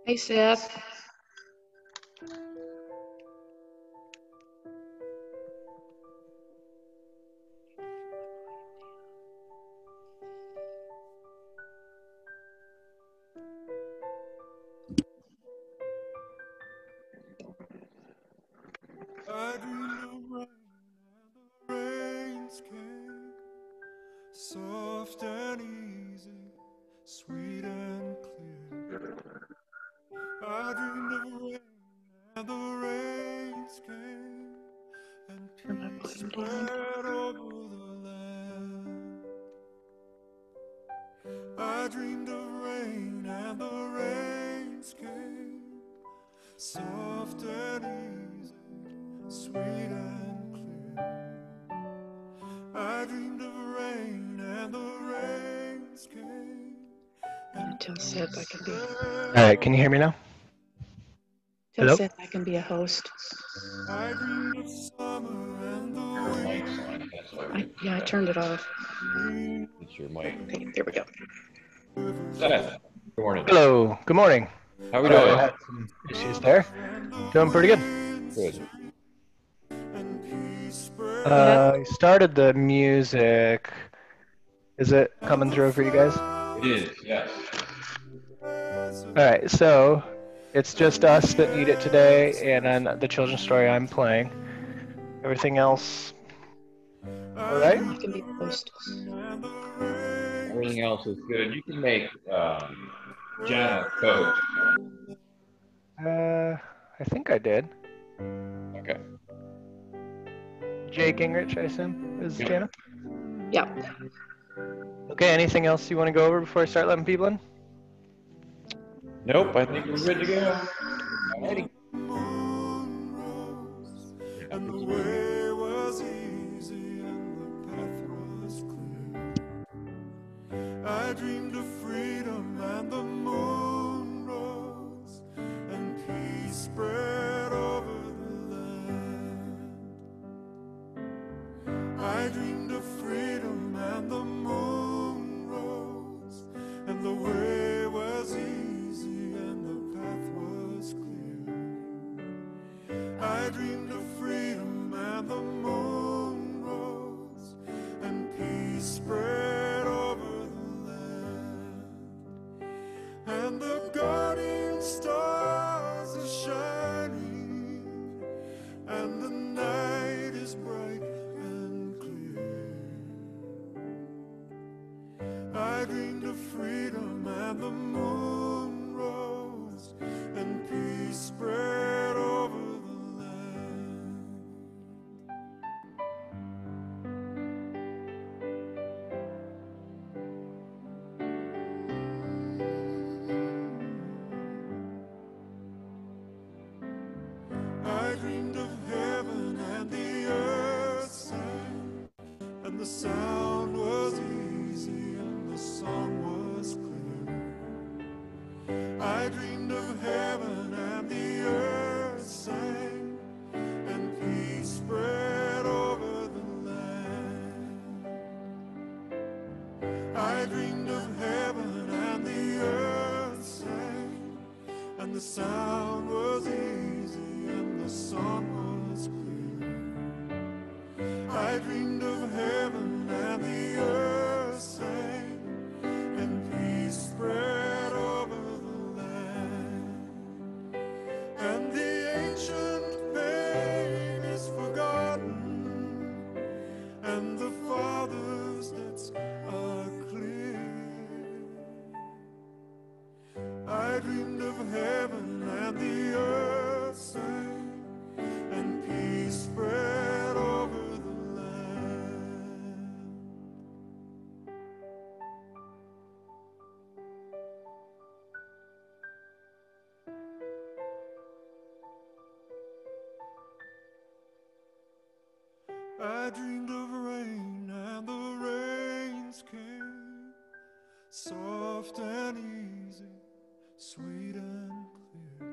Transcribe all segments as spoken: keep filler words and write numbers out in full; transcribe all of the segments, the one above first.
Hey, Seth. I dreamed of rain and the rains came, soft and easy, sweet and clear. I dreamed of rain and the rains came, and Turn my peace volume down. spread over the land. I dreamed of rain and the rains came, soft and easy, sweet and clear. I dreamed of rain and the rains came. I'm gonna tell Seth I can be. All right, can you hear me now? Tell Hello? Seth I can be a host. I dreamed of summer and the Mic's on. That's why I, yeah, I turned it off. it's your mic. Okay, there we go. Seth, good morning. Hello, good morning. How are we Sorry, I doing? had some issues there. Doing pretty good. Good. Uh, I started the music. Is it coming through for you guys? It is, yes. All right, so it's just us that need it today, and then the children's story I'm playing. Everything else, all right? I can be a host. Everything else is good. You can make um, Jana coach. Uh, I think I did. Okay. Jake Gingrich, I assume, is Yep. Jana? Yeah. Okay, anything else you want to go over before I start letting people in? Nope, I think we're good to go. Alrighty. And the way was easy and the path was clear. I dreamed of freedom and the moon rose and peace spread over the land. I dreamed of freedom and the moon rose and the way was easy and the path was clear. I dreamed of freedom and the moon rose and peace spread over the land. And the guardian stars are shining and the night is bright and clear. I dreamed of freedom and the moon rose and peace spread over the land. I dreamed of heaven and the earth sang, and the sound was easy and the song was clear. I dreamed of heaven and the earth sang, and peace spread over the land. I dreamed of heaven and the earth sang, and the sound was easy and the song was clear. I dreamed of heaven and the earth sang, and peace spread over the land. And the ancient pain is forgotten, and the Father's debts are clear. I dreamed of heaven and the earth sang, and peace spread over the land. I dreamed of rain and the rains came, soft and easy, sweet and clear.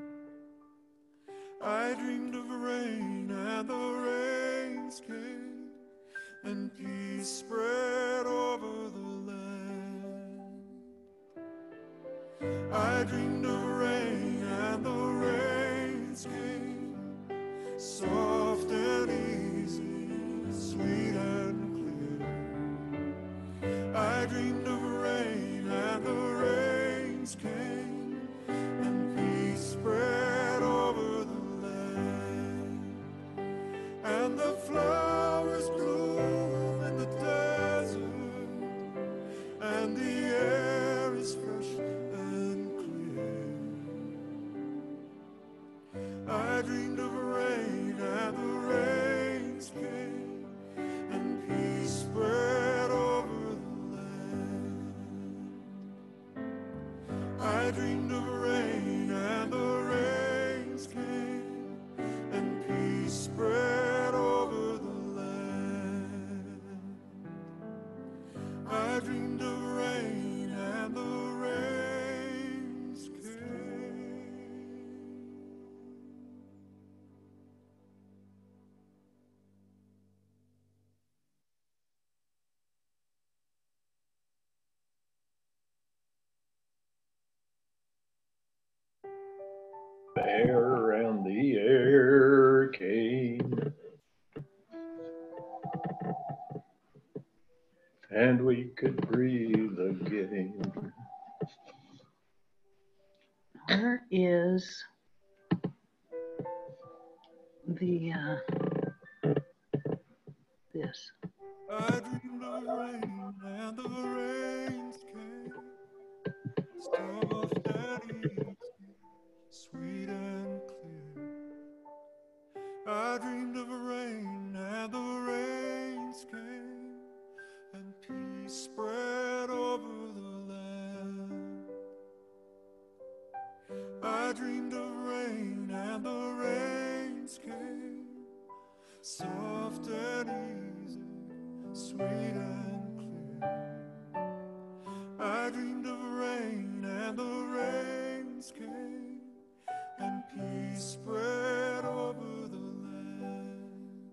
I dreamed of rain and the rains came, and peace spread over the land. I dreamed of rain The air and the air came, and we could breathe again. Where is the uh, this? I dreamed of rain and the rains came, soft and easy, sweet and clear. I dreamed of rain and the rains came, and peace spread over the land. I dreamed of rain and the rains came, soft and easy, sweet and clear. I dreamed of rain and the rains came, and peace spread over the land.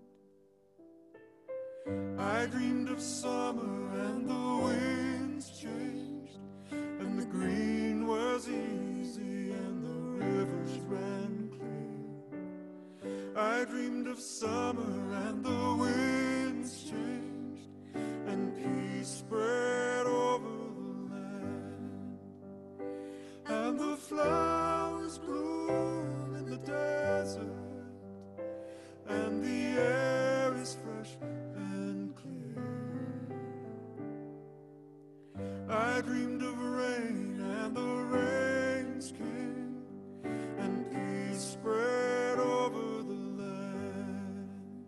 I dreamed of summer and the winds changed, and the green was easy and the rivers ran clear. I dreamed of summer and the winds changed, and peace spread over the land. And the flowers bloom in the desert, and the air is fresh and clear. I dreamed of rain and the rains came, and peace spread over the land.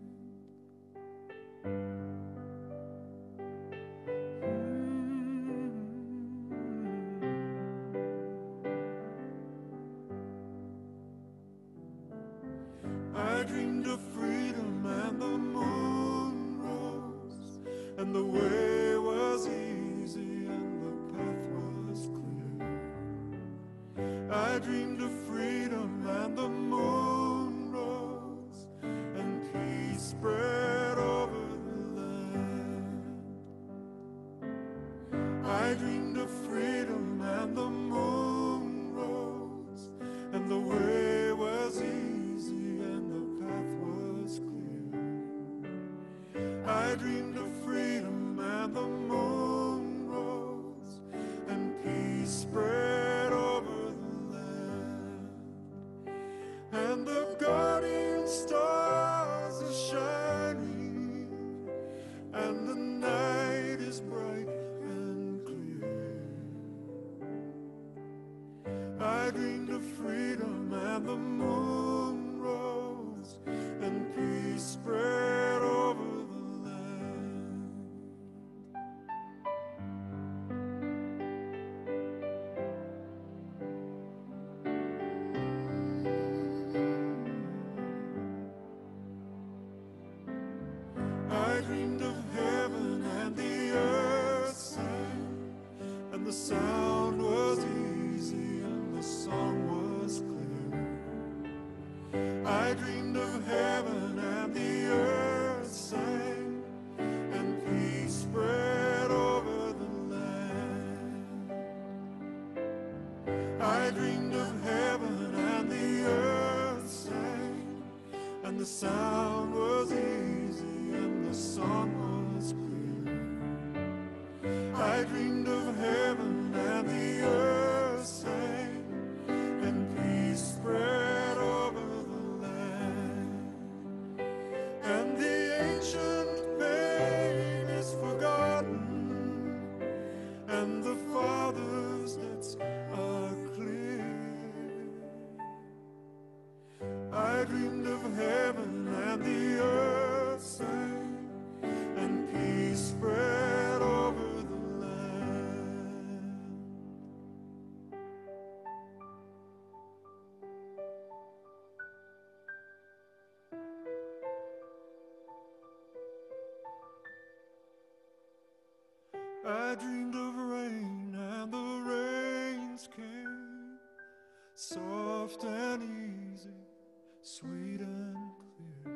I dreamed of freedom and the moon rose, and the way was easy and the path was clear. I dreamed of freedom and the moon rose, and peace spread over the land. I dreamed of freedom and the moon rose, and the way was easy and the path was clear. I dreamed of freedom and the moon rose, and peace spread over the land. And the guardian stars are shining, and the night is bright and clear. I dreamed of freedom and the moon rose, and peace spread over the land. I dreamed of heaven and the earth sang, and the sound was easy and the song was clear. I dreamed of heaven and the earth sang, and peace spread over the land. I dreamed of heaven and the earth sang, and the sound was easy and the song was clear. I dreamed of heaven and the earth sang, and peace spread over the land. And the ancient pain is forgotten, and the Father's debts are clear. I dreamed of heaven and the earth sang, and peace spread over the land. I dreamed of rain and the rains came, soft and easy, sweet and clear.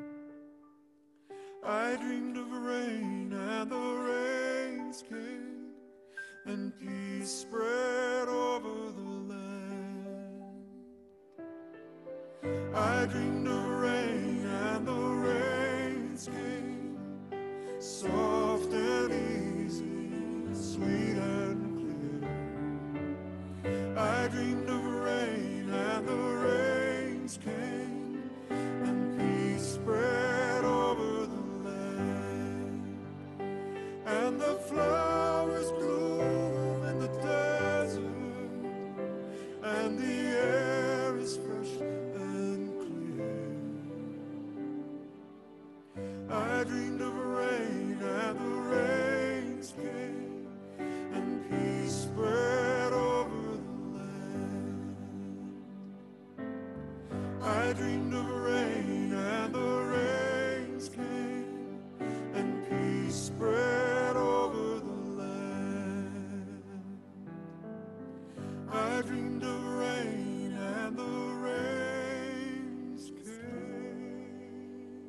I dreamed of rain and the rains came, and peace spread over the land. I dreamed of rain and the rains came, soft and easy, sweet and clear. I dreamed of rain and the rains came, and peace spread over the land, and the flowers bloom in the desert, and the air is fresh and clear. I dreamed of rain and the rains came, and peace spread over the land. I dreamed of rain and the rains came, and peace spread over the land. I dreamed of rain and the rains came.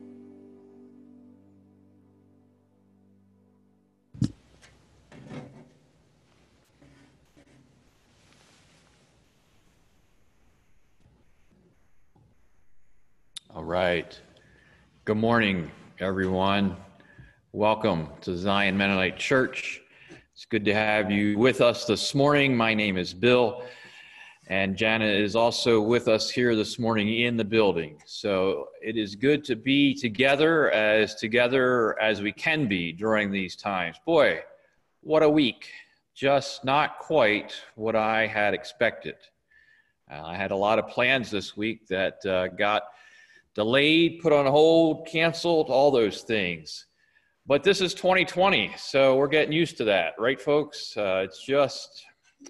All right. Good morning, everyone. Welcome to Zion Mennonite Church. It's good to have you with us this morning. My name is Bill, and Jana is also with us here this morning in the building. So it is good to be together, as together as we can be during these times. Boy, what a week. Just not quite what I had expected. Uh, I had a lot of plans this week that uh, got delayed, put on hold, canceled, all those things. But this is twenty twenty, so we're getting used to that, right, folks? Uh, it's just,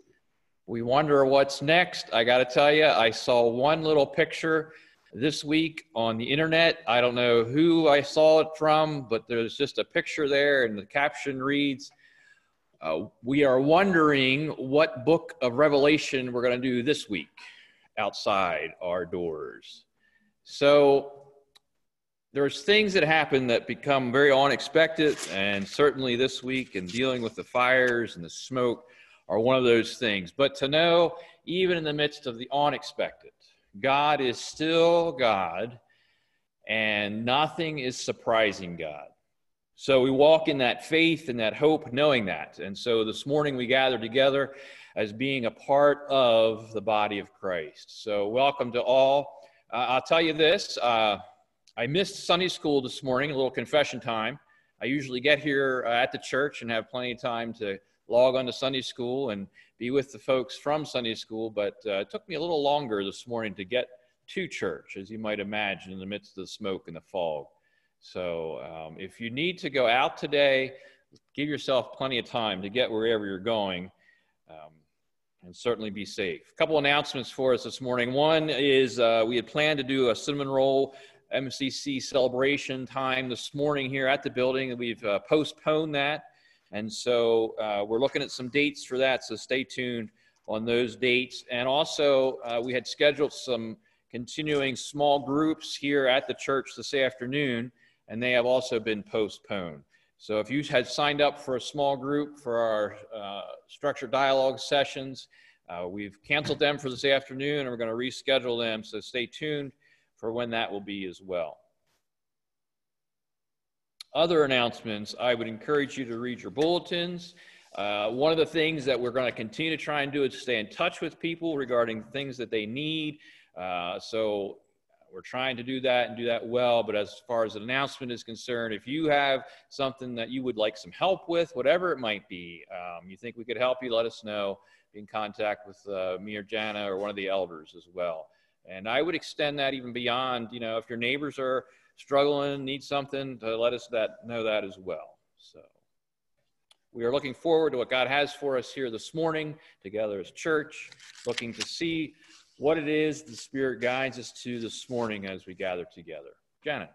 we wonder what's next. I got to tell you, I saw one little picture this week on the internet. I don't know who I saw it from, but there's just a picture there, and the caption reads, uh, we are wondering what book of Revelation we're going to do this week outside our doors. So there's things that happen that become very unexpected, and certainly this week, and dealing with the fires and the smoke are one of those things. But to know, even in the midst of the unexpected, God is still God, and nothing is surprising God. So we walk in that faith and that hope, knowing that. And so this morning we gather together as being a part of the body of Christ. So welcome to all. Uh, I'll tell you this. Uh, I missed Sunday school this morning, a little confession time. I usually get here uh, at the church and have plenty of time to log on to Sunday school and be with the folks from Sunday school, but uh, it took me a little longer this morning to get to church, as you might imagine, in the midst of the smoke and the fog. So um, if you need to go out today, give yourself plenty of time to get wherever you're going, um, and certainly be safe. A couple announcements for us this morning. One is uh, we had planned to do a cinnamon roll M C C celebration time this morning here at the building, and we've uh, postponed that. And so uh, we're looking at some dates for that, so stay tuned on those dates. And also, uh, we had scheduled some continuing small groups here at the church this afternoon, and they have also been postponed. So if you had signed up for a small group for our uh, structured dialogue sessions, uh, we've canceled them for this afternoon, and we're going to reschedule them, so stay tuned for when that will be as well. Other announcements, I would encourage you to read your bulletins. Uh, one of the things that we're going to continue to try and do is stay in touch with people regarding things that they need. Uh, so we're trying to do that and do that well. But as far as an announcement is concerned, if you have something that you would like some help with, whatever it might be, um, you think we could help you, let us know. Be in contact with uh, me or Jana or one of the elders as well. And I would extend that even beyond, you know, if your neighbors are struggling, need something, to let us that know that as well. So we are looking forward to what God has for us here this morning, together as church, looking to see what it is the Spirit guides us to this morning as we gather together. Janet.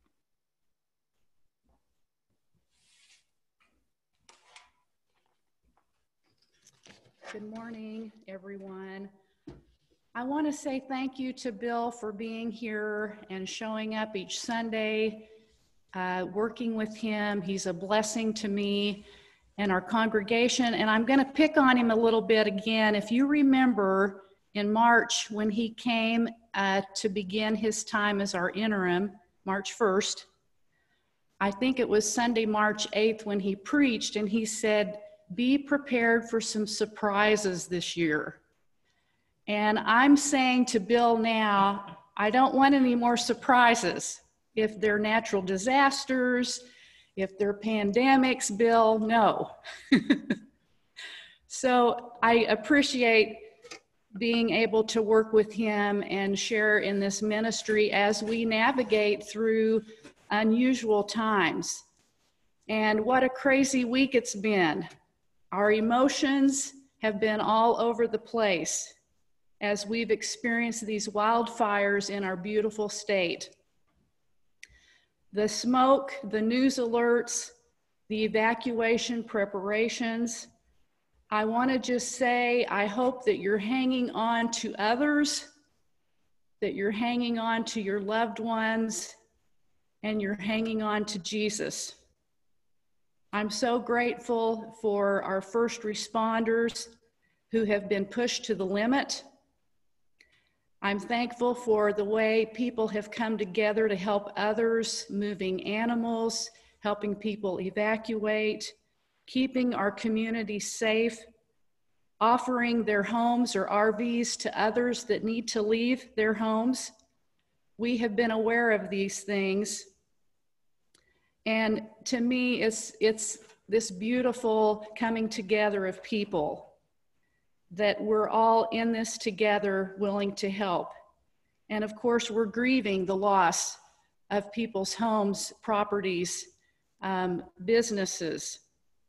Good morning, everyone. I want to say thank you to Bill for being here and showing up each Sunday, uh, working with him. He's a blessing to me and our congregation, and I'm going to pick on him a little bit again. If you remember in March when he came uh, to begin his time as our interim, March first. I think it was Sunday, March eighth, when he preached, and he said, be prepared for some surprises this year. And I'm saying to Bill now, I don't want any more surprises. If they're natural disasters, if they're pandemics, Bill, no. So I appreciate being able to work with him and share in this ministry as we navigate through unusual times. And what a crazy week it's been. Our emotions have been all over the place as we've experienced these wildfires in our beautiful state. The smoke, the news alerts, the evacuation preparations. I want to just say, I hope that you're hanging on to others, that you're hanging on to your loved ones, and you're hanging on to Jesus. I'm so grateful for our first responders who have been pushed to the limit. I'm thankful for the way people have come together to help others, moving animals, helping people evacuate, keeping our community safe, offering their homes or R Vs to others that need to leave their homes. We have been aware of these things. And to me, it's, it's this beautiful coming together of people, that we're all in this together, willing to help. And of course, we're grieving the loss of people's homes, properties, um, businesses.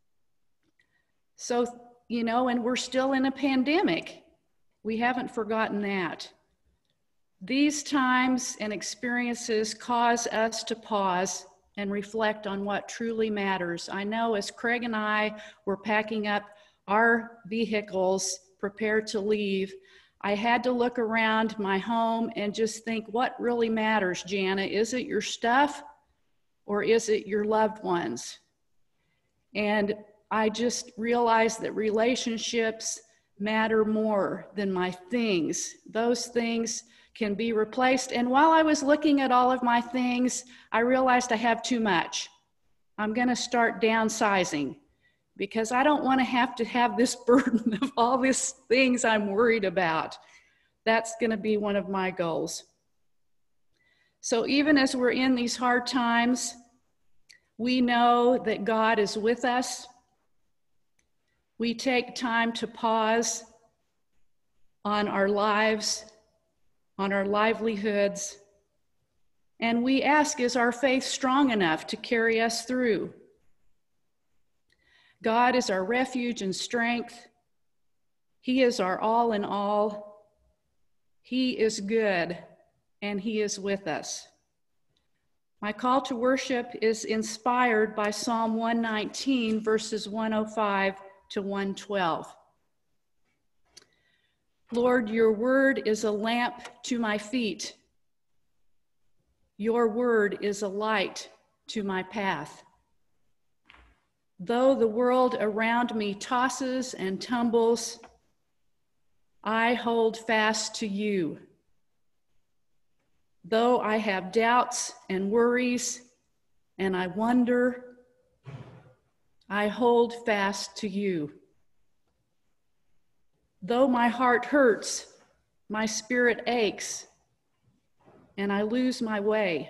So, you know, and we're still in a pandemic. We haven't forgotten that. These times and experiences cause us to pause and reflect on what truly matters. I know as Craig and I were packing up our vehicles, prepared to leave, I had to look around my home and just think, what really matters, Jana? Is it your stuff or is it your loved ones? And I just realized that relationships matter more than my things. Those things can be replaced. And while I was looking at all of my things, I realized I have too much. I'm gonna start downsizing, because I don't want to have to have this burden of all these things I'm worried about. That's going to be one of my goals. So even as we're in these hard times, we know that God is with us. We take time to pause on our lives, on our livelihoods, and we ask, is our faith strong enough to carry us through? God is our refuge and strength. He is our all in all. He is good, and He is with us. My call to worship is inspired by Psalm one nineteen, verses one oh five to one twelve. Lord, your word is a lamp to my feet. Your word is a light to my path. Though the world around me tosses and tumbles, I hold fast to you. Though I have doubts and worries, and I wonder, I hold fast to you. Though my heart hurts, my spirit aches, and I lose my way,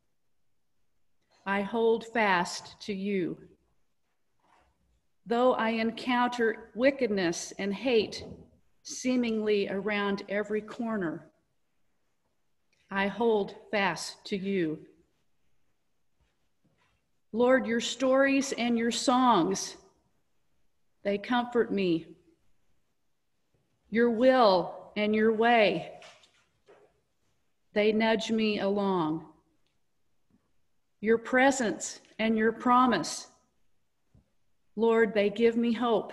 I hold fast to you. Though I encounter wickedness and hate seemingly around every corner, I hold fast to you. Lord, your stories and your songs, they comfort me. Your will and your way, they nudge me along. Your presence and your promise, Lord, they give me hope.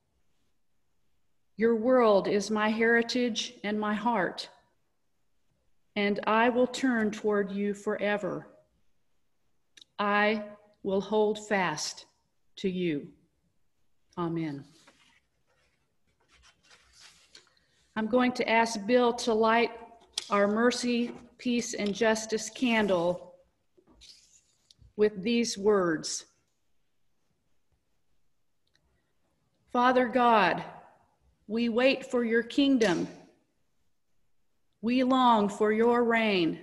Your world is my heritage and my heart, and I will turn toward you forever. I will hold fast to you. Amen. I'm going to ask Bill to light our mercy, peace, and justice candle with these words. Father God, we wait for your kingdom. We long for your reign.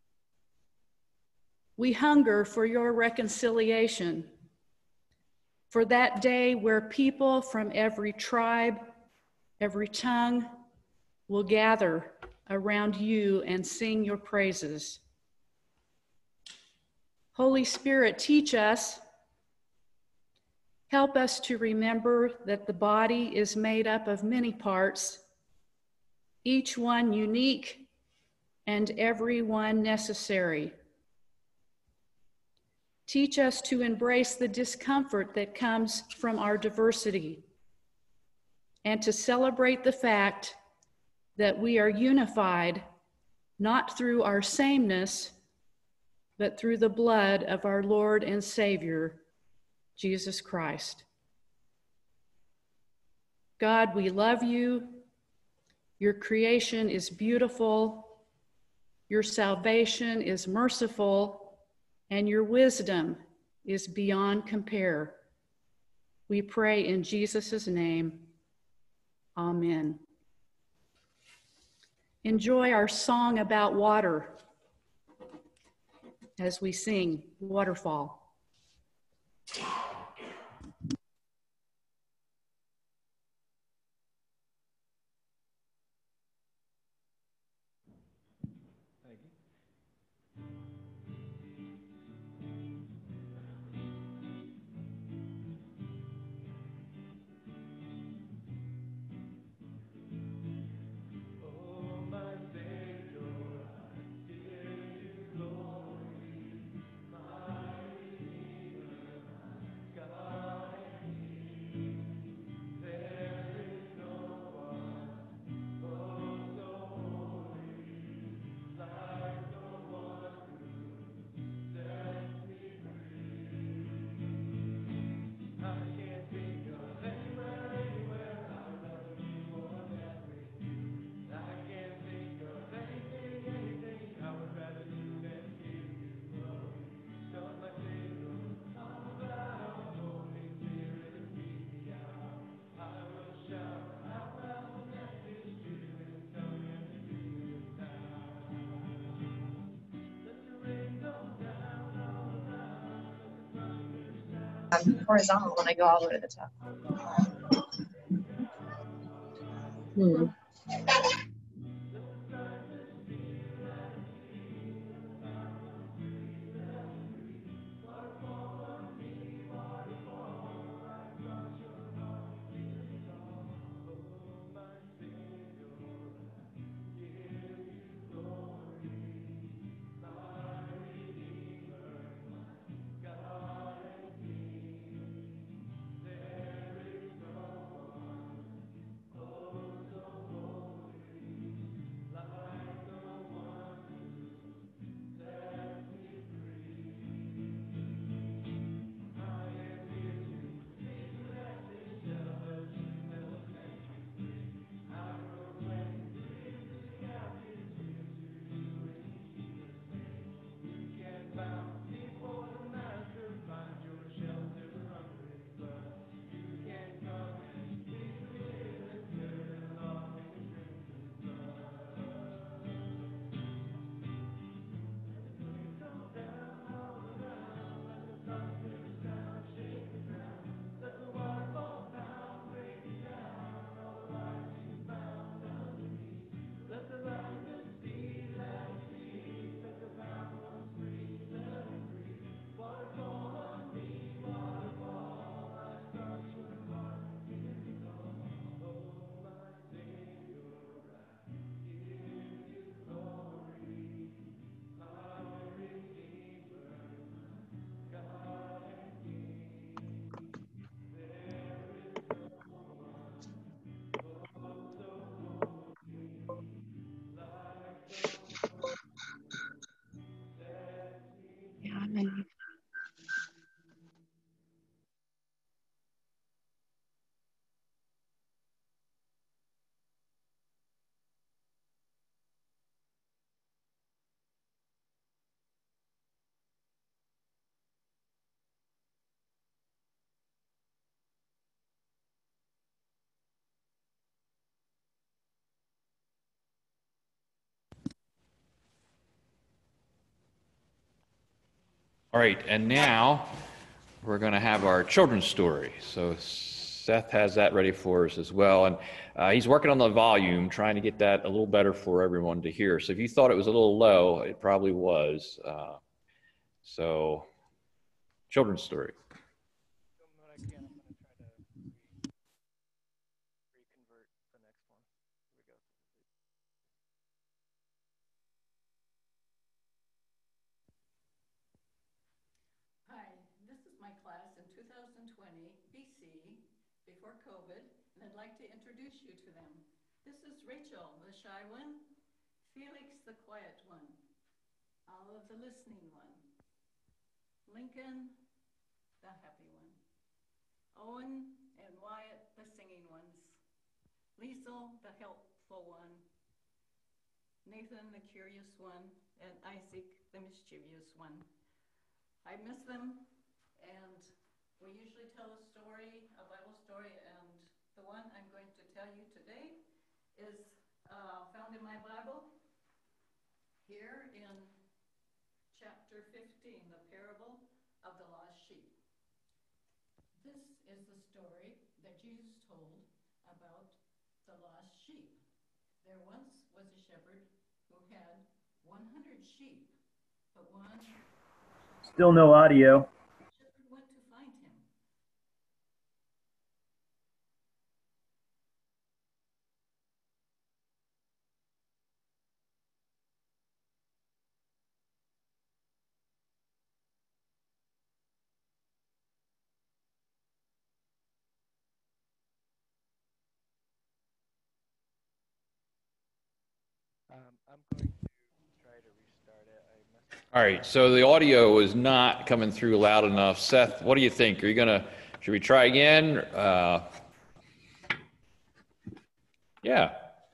We hunger for your reconciliation, for that day where people from every tribe, every tongue will gather around you and sing your praises. Holy Spirit, teach us. Help us to remember that the body is made up of many parts, each one unique and every one necessary. Teach us to embrace the discomfort that comes from our diversity and to celebrate the fact that we are unified not through our sameness, but through the blood of our Lord and Savior, Jesus Christ. God, we love you. Your creation is beautiful. Your salvation is merciful, and your wisdom is beyond compare. We pray in Jesus' name. Amen. Enjoy our song about water as we sing Waterfall. I'm horizontal when I go all the way to the top. Hmm. Yeah, I'm in. All right, and now we're going to have our children's story. So Seth has that ready for us as well. And uh, he's working on the volume, trying to get that a little better for everyone to hear. So if you thought it was a little low, it probably was. Uh, so, children's story. Hi, this is my class in two thousand twenty B C, before COVID, and I'd like to introduce you to them. This is Rachel, the shy one, Felix, the quiet one, Olive, the listening one, Lincoln, the happy one, Owen and Wyatt, the singing ones, Liesel, the helpful one, Nathan, the curious one, and Isaac, the mischievous one. I miss them, and we usually tell a story, a Bible story, and the one I'm going to tell you today is uh, found in my Bible here in chapter fifteen, the parable of the lost sheep. This is the story that Jesus told about the lost sheep. There once was a shepherd who had one hundred sheep, but one Still no audio. shepherd went to find him. Um, I'm going to try to restart it. I must All right, so the audio is not coming through loud enough. Seth, what do you think? Are you going to, should we try again? Uh, yeah.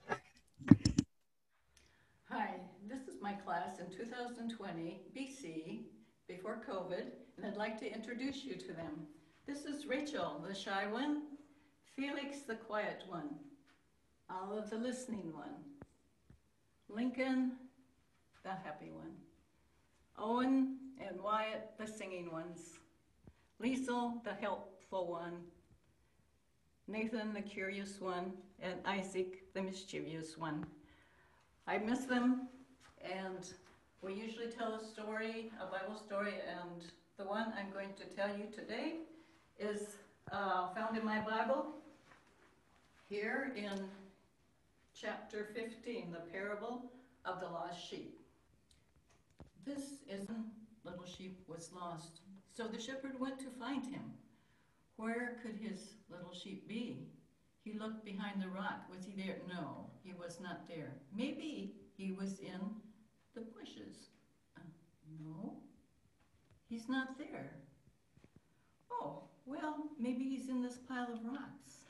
Hi, this is my class in two thousand twenty B C, before COVID, and I'd like to introduce you to them. This is Rachel, the shy one, Felix, the quiet one, Olive, the listening one, Lincoln, the happy one, Owen and Wyatt, the singing ones, Liesel, the helpful one, Nathan, the curious one, and Isaac, the mischievous one. I miss them, and we usually tell a story, a Bible story, and the one I'm going to tell you today is uh, found in my Bible here in chapter fifteen, the parable of the lost sheep. This is a little sheep was lost, so the shepherd went to find him. Where could his little sheep be? He looked behind the rock. Was he there? No, he was not there. Maybe he was in the bushes. Uh, no, he's not there. Oh, well, maybe he's in this pile of rocks.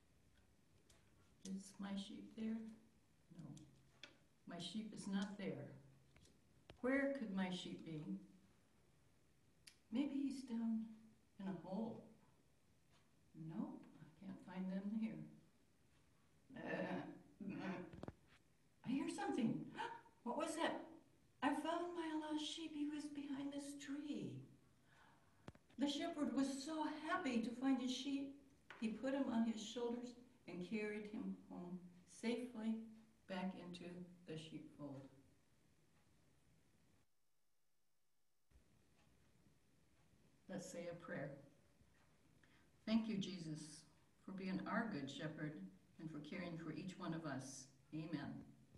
Is my sheep there? No, my sheep is not there. Where could my sheep be? Maybe he's down in a hole. Nope, I can't find them here. Uh, uh, I hear something. What was that? I found my lost sheep. He was behind this tree. The shepherd was so happy to find his sheep. He put him on his shoulders and carried him home safely back into the sheepfold. Let's say a prayer. Thank you, Jesus, for being our good shepherd and for caring for each one of us. Amen.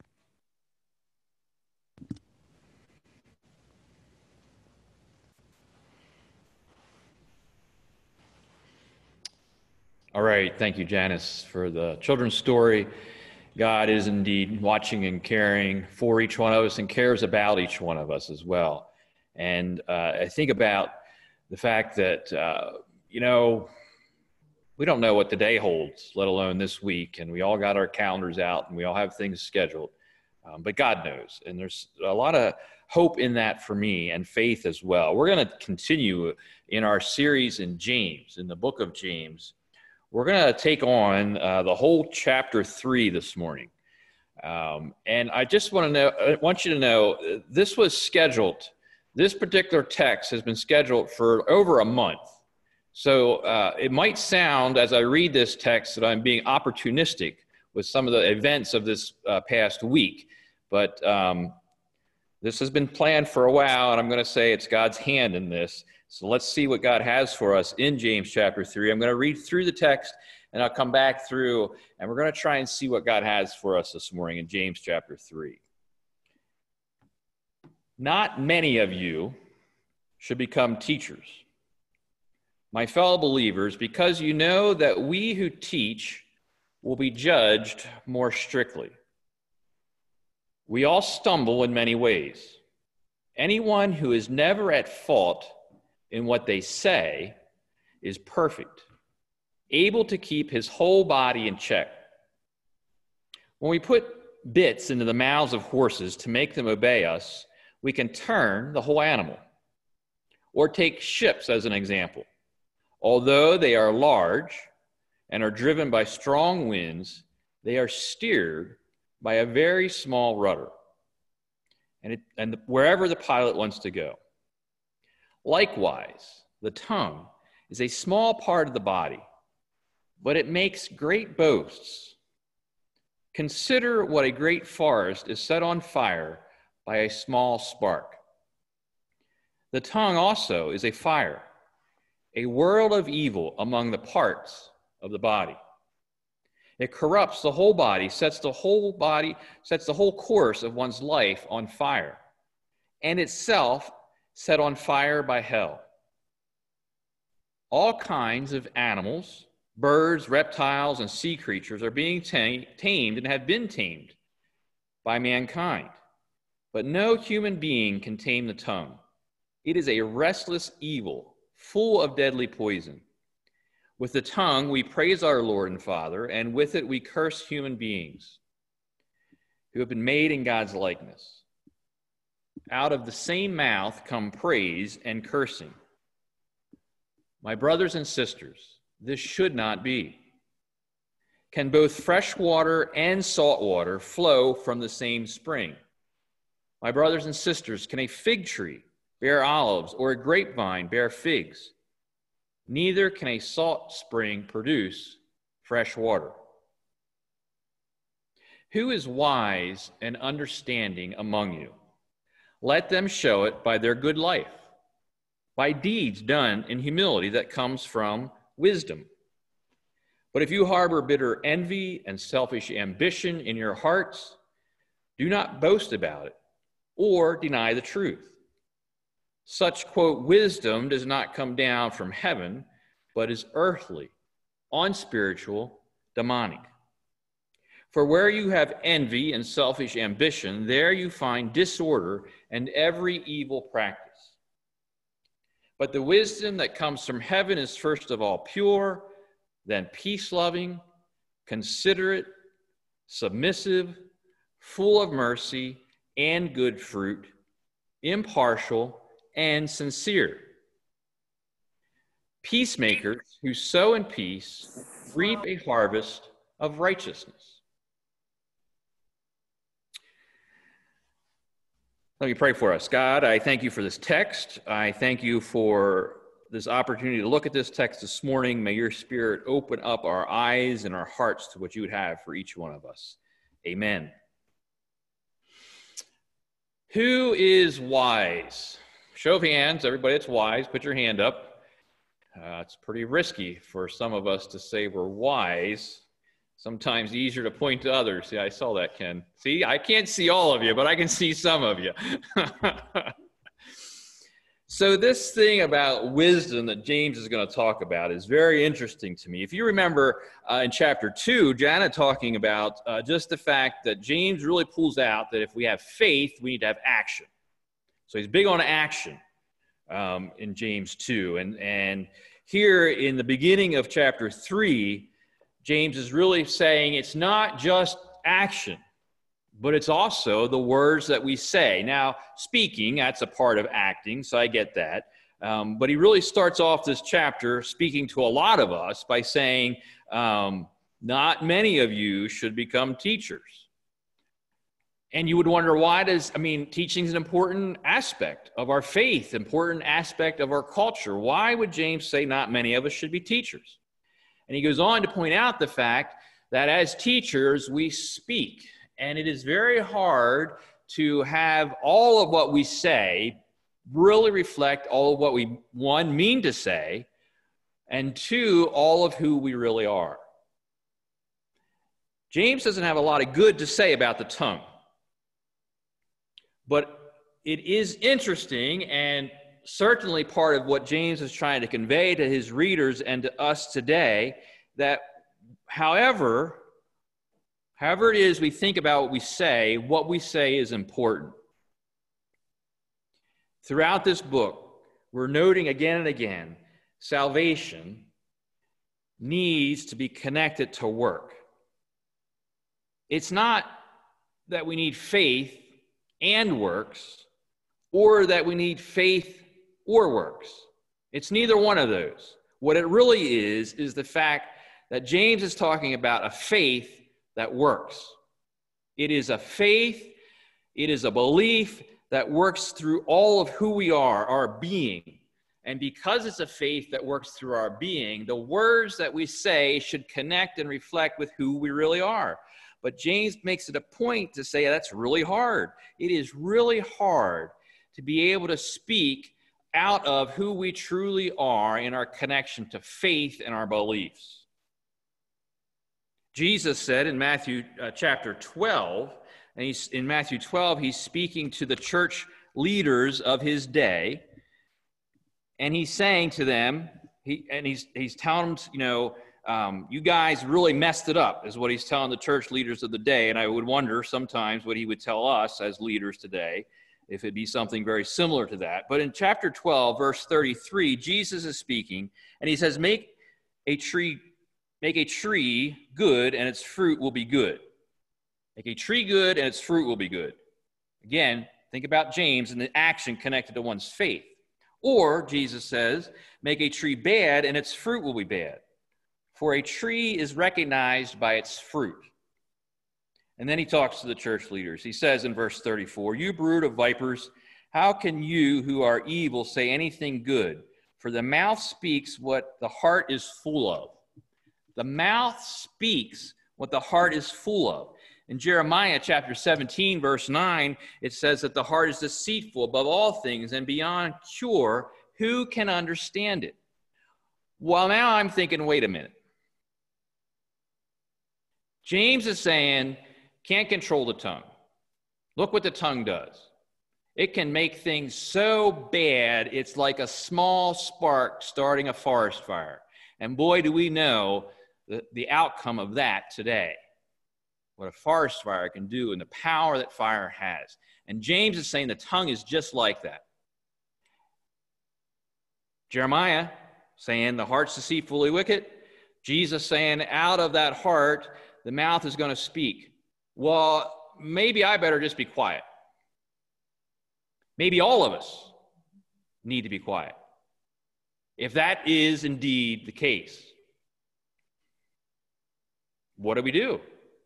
All right, thank you, Janice, for the children's story. God is indeed watching and caring for each one of us and cares about each one of us as well. And uh, I think about the fact that, uh, you know, we don't know what the day holds, let alone this week. And we all got our calendars out and we all have things scheduled. Um, but God knows. And there's a lot of hope in that for me and faith as well. We're going to continue in our series in James, in the book of James. We're going to take on uh, the whole chapter three this morning. Um, and I just want to know, I want you to know, this was scheduled This particular text has been scheduled for over a month. So uh, it might sound, as I read this text, that I'm being opportunistic with some of the events of this uh, past week. But um, this has been planned for a while, and I'm going to say it's God's hand in this. So let's see what God has for us in James chapter three. I'm going to read through the text, and I'll come back through, and we're going to try and see what God has for us this morning in James chapter three. Not many of you should become teachers, my fellow believers, because you know that we who teach will be judged more strictly. We all stumble in many ways. Anyone who is never at fault in what they say is perfect, able to keep his whole body in check. When we put bits into the mouths of horses to make them obey us, we can turn the whole animal. Or take ships as an example. Although they are large and are driven by strong winds, they are steered by a very small rudder, and, it, and wherever the pilot wants to go. Likewise, the tongue is a small part of the body, but it makes great boasts. Consider what a great forest is set on fire by a small spark. The tongue also is a fire, a world of evil among the parts of the body. It corrupts the whole body, sets the whole body, sets the whole course of one's life on fire, and itself set on fire by hell. All kinds of animals, birds, reptiles, and sea creatures are being tamed and have been tamed by mankind. But no human being can tame the tongue. It is a restless evil, full of deadly poison. With the tongue we praise our Lord and Father, and with it we curse human beings who have been made in God's likeness. Out of the same mouth come praise and cursing. My brothers and sisters, this should not be. Can both fresh water and salt water flow from the same spring? My brothers and sisters, can a fig tree bear olives or a grapevine bear figs? Neither can a salt spring produce fresh water. Who is wise and understanding among you? Let them show it by their good life, by deeds done in humility that comes from wisdom. But if you harbor bitter envy and selfish ambition in your hearts, do not boast about it or deny the truth. Such, quote, wisdom does not come down from heaven, but is earthly, unspiritual, demonic. For where you have envy and selfish ambition, there you find disorder and every evil practice. But the wisdom that comes from heaven is first of all pure, then peace-loving, considerate, submissive, full of mercy and good fruit, impartial, and sincere. Peacemakers who sow in peace reap a harvest of righteousness. Let me pray for us. God, I thank you for this text. I thank you for this opportunity to look at this text this morning. May your Spirit open up our eyes and our hearts to what you would have for each one of us. Amen. Who is wise? Show of hands, everybody that's wise, put your hand up. Uh, it's pretty risky for some of us to say we're wise. Sometimes easier to point to others. See, I saw that, Ken. See, I can't see all of you, but I can see some of you. So this thing about wisdom that James is going to talk about is very interesting to me. If you remember uh, in chapter two, Jana talking about uh, just the fact that James really pulls out that if we have faith, we need to have action. So he's big on action um, in James two. And, and here in the beginning of chapter three, James is really saying it's not just action, but it's also the words that we say. Now, speaking, that's a part of acting, so I get that. Um, but he really starts off this chapter speaking to a lot of us by saying, um, not many of you should become teachers. And you would wonder, why does, I mean, teaching is an important aspect of our faith, important aspect of our culture. Why would James say not many of us should be teachers? And he goes on to point out the fact that as teachers, we speak. And it is very hard to have all of what we say really reflect all of what we, one, mean to say, and two, all of who we really are. James doesn't have a lot of good to say about the tongue. But it is interesting, and certainly part of what James is trying to convey to his readers and to us today, that however, however it is we think about what we say, what we say is important. Throughout this book, we're noting again and again, salvation needs to be connected to work. It's not that we need faith and works, or that we need faith or works. It's neither one of those. What it really is, is the fact that James is talking about a faith that works. It is a faith, it is a belief that works through all of who we are, our being. And because it's a faith that works through our being, the words that we say should connect and reflect with who we really are. But James makes it a point to say that's really hard. It is really hard to be able to speak out of who we truly are in our connection to faith and our beliefs. Jesus said in Matthew uh, chapter twelve, and he's in Matthew twelve, he's speaking to the church leaders of his day, and he's saying to them, he and he's he's telling them, you know, Um, you guys really messed it up, is what he's telling the church leaders of the day. And I would wonder sometimes what he would tell us as leaders today, if it'd be something very similar to that. But in chapter twelve, verse thirty-three, Jesus is speaking, and he says, make a tree, make a tree good, and its fruit will be good. Make a tree good, and its fruit will be good. Again, think about James and the action connected to one's faith. Or, Jesus says, make a tree bad, and its fruit will be bad. For a tree is recognized by its fruit. And then he talks to the church leaders. He says in verse thirty-four, you brood of vipers, how can you who are evil say anything good? For the mouth speaks what the heart is full of. The mouth speaks what the heart is full of. In Jeremiah chapter seventeen, verse nine, it says that the heart is deceitful above all things and beyond cure. Who can understand it? Well, now I'm thinking, wait a minute. James is saying, can't control the tongue. Look what the tongue does. It can make things so bad, it's like a small spark starting a forest fire. And boy, do we know the, the outcome of that today. What a forest fire can do and the power that fire has. And James is saying the tongue is just like that. Jeremiah saying the heart's deceitfully wicked. Jesus saying out of that heart, the mouth is going to speak. Well, maybe I better just be quiet. Maybe all of us need to be quiet. If that is indeed the case, what do we do?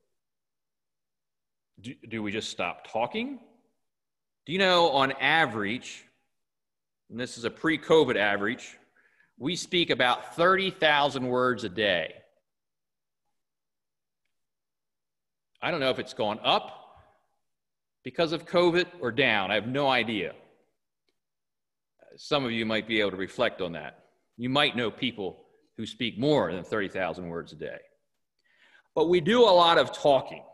Do, do we just stop talking? Do you know, on average, and this is a pre-COVID average, we speak about thirty thousand words a day. I don't know if it's gone up because of COVID or down. I have no idea. Some of you might be able to reflect on that. You might know people who speak more than thirty thousand words a day. But we do a lot of talking.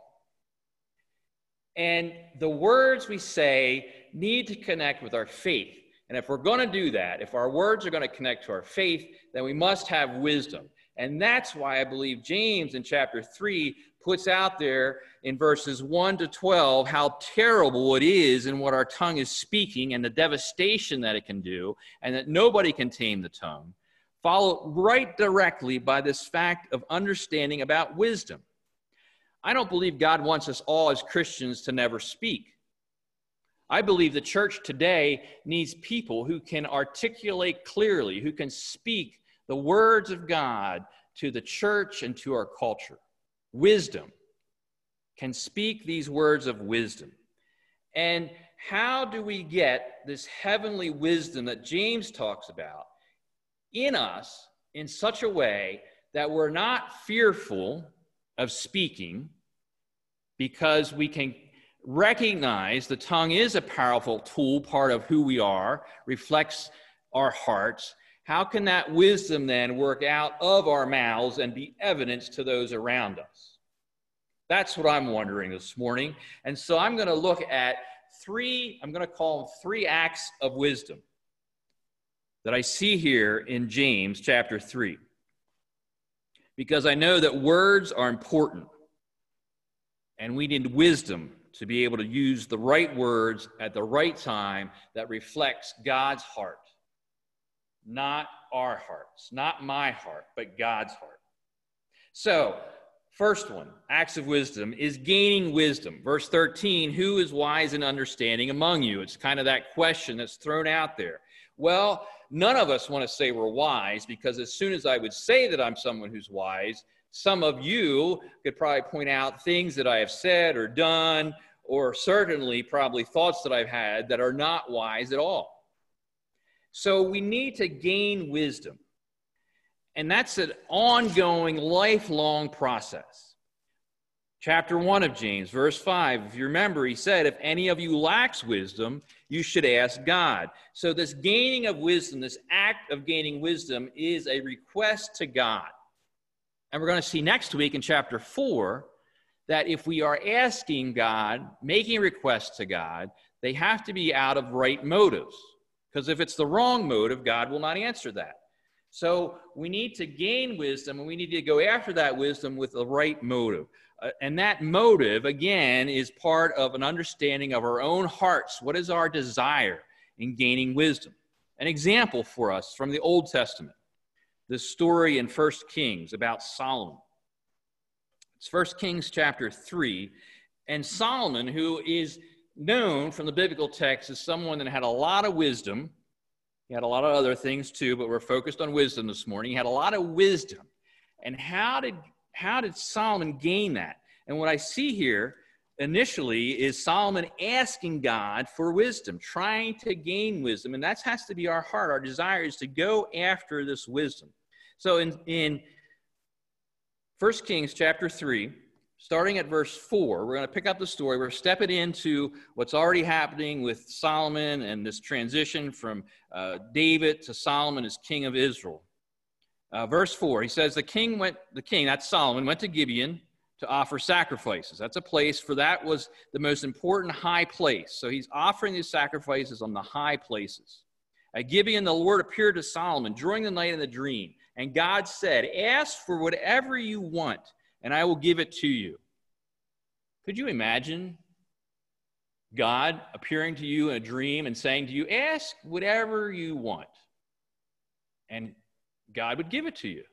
And the words we say need to connect with our faith. And if we're going to do that, if our words are going to connect to our faith, then we must have wisdom. And that's why I believe James in chapter three puts out there in verses one to twelve how terrible it is in what our tongue is speaking and the devastation that it can do, and that nobody can tame the tongue, followed right directly by this fact of understanding about wisdom. I don't believe God wants us all as Christians to never speak. I believe the church today needs people who can articulate clearly, who can speak the words of God to the church and to our culture. Wisdom. can speak these words of wisdom. And how do we get this heavenly wisdom that James talks about in us in such a way that we're not fearful of speaking, because we can recognize the tongue is a powerful tool, part of who we are, reflects our hearts. How can that wisdom then work out of our mouths and be evidence to those around us? That's what I'm wondering this morning. And so I'm going to look at three, I'm going to call them three acts of wisdom that I see here in James chapter three. Because I know that words are important, and we need wisdom to be able to use the right words at the right time that reflects God's heart. Not our hearts, not my heart, but God's heart. So, first one, acts of wisdom, is gaining wisdom. Verse thirteen, who is wise and understanding among you? It's kind of that question that's thrown out there. Well, none of us want to say we're wise, because as soon as I would say that I'm someone who's wise, some of you could probably point out things that I have said or done, or certainly probably thoughts that I've had that are not wise at all. So we need to gain wisdom. And that's an ongoing, lifelong process. Chapter one of James, verse five, if you remember, he said, if any of you lacks wisdom, you should ask God. So this gaining of wisdom, this act of gaining wisdom, is a request to God. And we're going to see next week in chapter four that if we are asking God, making requests to God, they have to be out of right motives. Because if it's the wrong motive, God will not answer that. So we need to gain wisdom, and we need to go after that wisdom with the right motive. Uh, and that motive, again, is part of an understanding of our own hearts. What is our desire in gaining wisdom? An example for us from the Old Testament, this story in First Kings about Solomon. It's First Kings chapter three, and Solomon, who is known from the biblical text as someone that had a lot of wisdom. He had a lot of other things too, but we're focused on wisdom this morning. He had a lot of wisdom. And how did, how did Solomon gain that? And what I see here initially is Solomon asking God for wisdom, trying to gain wisdom. And that has to be our heart. Our desire is to go after this wisdom. So in, in First Kings chapter three, starting at verse four, we're going to pick up the story. We're stepping into what's already happening with Solomon and this transition from uh, David to Solomon as king of Israel. Uh, verse four, he says, the king went, the king, that's Solomon, went to Gibeon to offer sacrifices. That's a place, for that was the most important high place. So he's offering these sacrifices on the high places. At Gibeon, the Lord appeared to Solomon during the night in the dream. And God said, ask for whatever you want, and I will give it to you. Could you imagine God appearing to you in a dream and saying to you, ask whatever you want, and God would give it to you?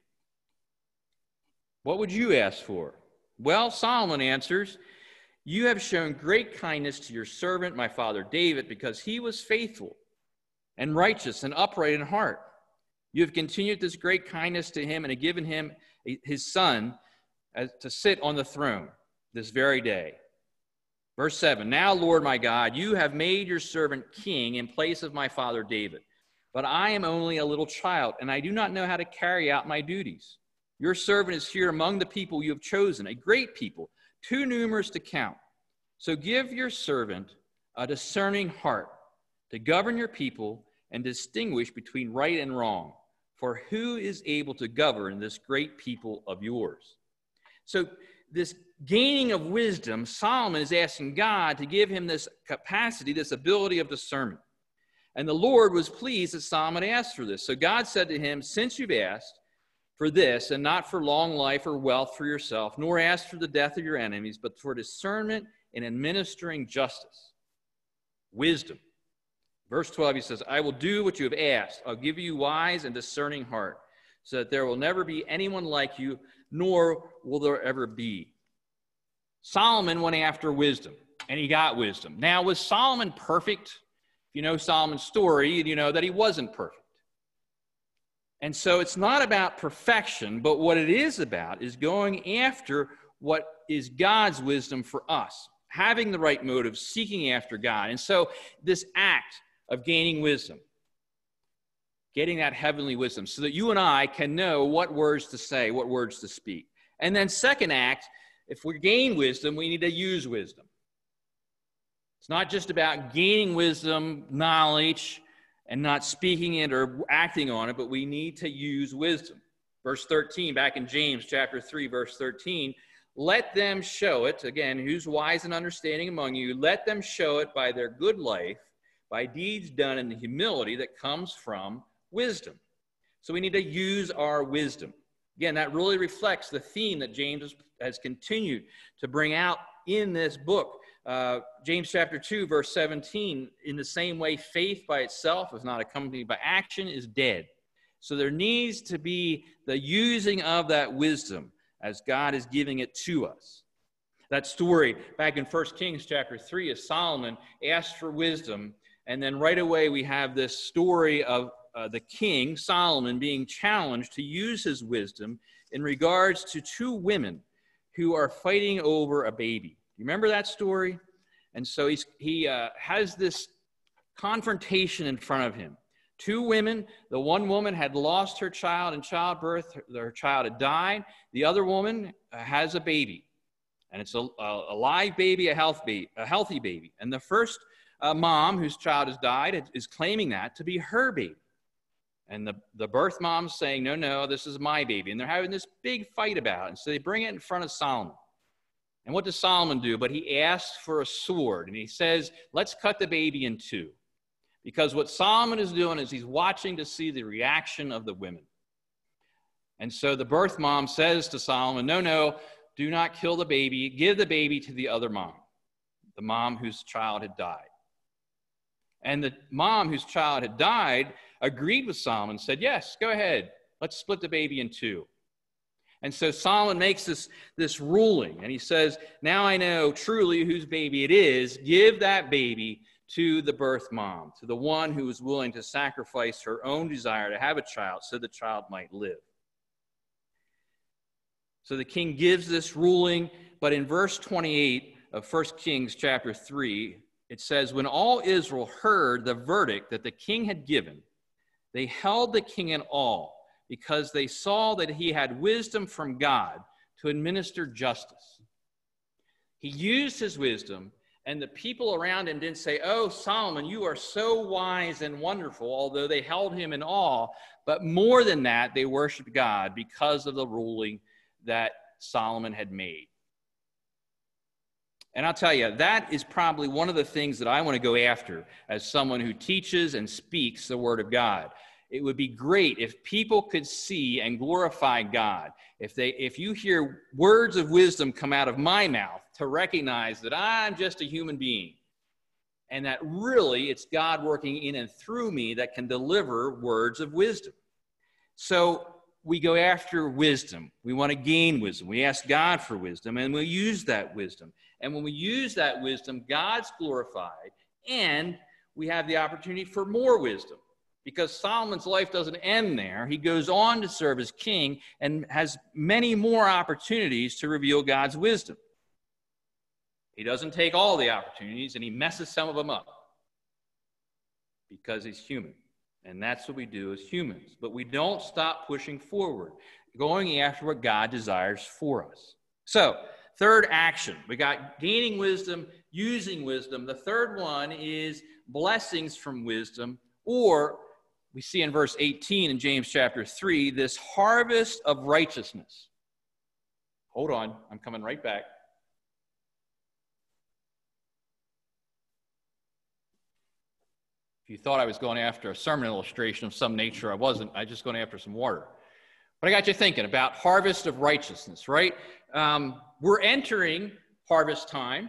What would you ask for? Well, Solomon answers, you have shown great kindness to your servant, my father David, because he was faithful and righteous and upright in heart. You have continued this great kindness to him and have given him his son as, to sit on the throne this very day. Verse seven, now, Lord my God, you have made your servant king in place of my father David. But I am only a little child, and I do not know how to carry out my duties. Your servant is here among the people you have chosen, a great people, too numerous to count. So give your servant a discerning heart to govern your people and distinguish between right and wrong. For who is able to govern this great people of yours? So this gaining of wisdom, Solomon is asking God to give him this capacity, this ability of discernment. And the Lord was pleased that Solomon asked for this. So God said to him, since you've asked for this, and not for long life or wealth for yourself, nor asked for the death of your enemies, but for discernment in administering justice, wisdom. Verse twelve, he says, I will do what you have asked. I'll give you wise and discerning heart, so that there will never be anyone like you, nor will there ever be. Solomon went after wisdom, and he got wisdom. Now, was Solomon perfect? If you know Solomon's story, you know that he wasn't perfect. And so it's not about perfection, but what it is about is going after what is God's wisdom for us, having the right motive, seeking after God. And so this act of gaining wisdom, getting that heavenly wisdom so that you and I can know what words to say, what words to speak. And then second act, if we gain wisdom, we need to use wisdom. It's not just about gaining wisdom, knowledge, and not speaking it or acting on it, but we need to use wisdom. Verse thirteen, back in James chapter three, verse thirteen, let them show it, again, who's wise and understanding among you, let them show it by their good life, by deeds done in the humility that comes from wisdom. So we need to use our wisdom. Again, that really reflects the theme that James has, has continued to bring out in this book. Uh, James chapter two, verse seventeen, in the same way, faith by itself, if not accompanied by action, is dead. So there needs to be the using of that wisdom as God is giving it to us. That story back in First Kings chapter three is Solomon asked for wisdom, and then right away we have this story of Uh, the king, Solomon, being challenged to use his wisdom in regards to two women who are fighting over a baby. You remember that story? And so he's, he uh, has this confrontation in front of him. Two women, the one woman had lost her child in childbirth, her, her child had died. The other woman uh, has a baby, and it's a, a, a live baby, a, health baby, a healthy baby. And the first uh, mom whose child has died is claiming that to be her baby. And the, the birth mom's saying, no, no, this is my baby. And they're having this big fight about it. And so they bring it in front of Solomon. And what does Solomon do? But he asks for a sword. And he says, let's cut the baby in two. Because what Solomon is doing is he's watching to see the reaction of the women. And so the birth mom says to Solomon, no, no, do not kill the baby. Give the baby to the other mom, the mom whose child had died. And the mom whose child had died agreed with Solomon, said, yes, go ahead. Let's split the baby in two. And so Solomon makes this, this ruling, and he says, now I know truly whose baby it is. Give that baby to the birth mom, to the one who is willing to sacrifice her own desire to have a child so the child might live. So the king gives this ruling, but in verse twenty-eight of First Kings chapter three, it says, when all Israel heard the verdict that the king had given, they held the king in awe because they saw that he had wisdom from God to administer justice. He used his wisdom, and the people around him didn't say, oh, Solomon, you are so wise and wonderful, although they held him in awe. But more than that, they worshiped God because of the ruling that Solomon had made. And I'll tell you, that is probably one of the things that I want to go after as someone who teaches and speaks the word of God. It would be great if people could see and glorify God. If they, if you hear words of wisdom come out of my mouth, to recognize that I'm just a human being, and that really it's God working in and through me that can deliver words of wisdom. So we go after wisdom. We want to gain wisdom. We ask God for wisdom, and we use that wisdom. And when we use that wisdom, God's glorified, and we have the opportunity for more wisdom. Because Solomon's life doesn't end there. He goes on to serve as king and has many more opportunities to reveal God's wisdom. He doesn't take all the opportunities, and he messes some of them up because he's human. And that's what we do as humans. But we don't stop pushing forward, going after what God desires for us. So, third action. We got gaining wisdom, using wisdom. The third one is blessings from wisdom, or we see in verse eighteen in James chapter three, this harvest of righteousness. Hold on, I'm coming right back. If you thought I was going after a sermon illustration of some nature, I wasn't. I was just going after some water. But I got you thinking about harvest of righteousness, right? Um, we're entering harvest time.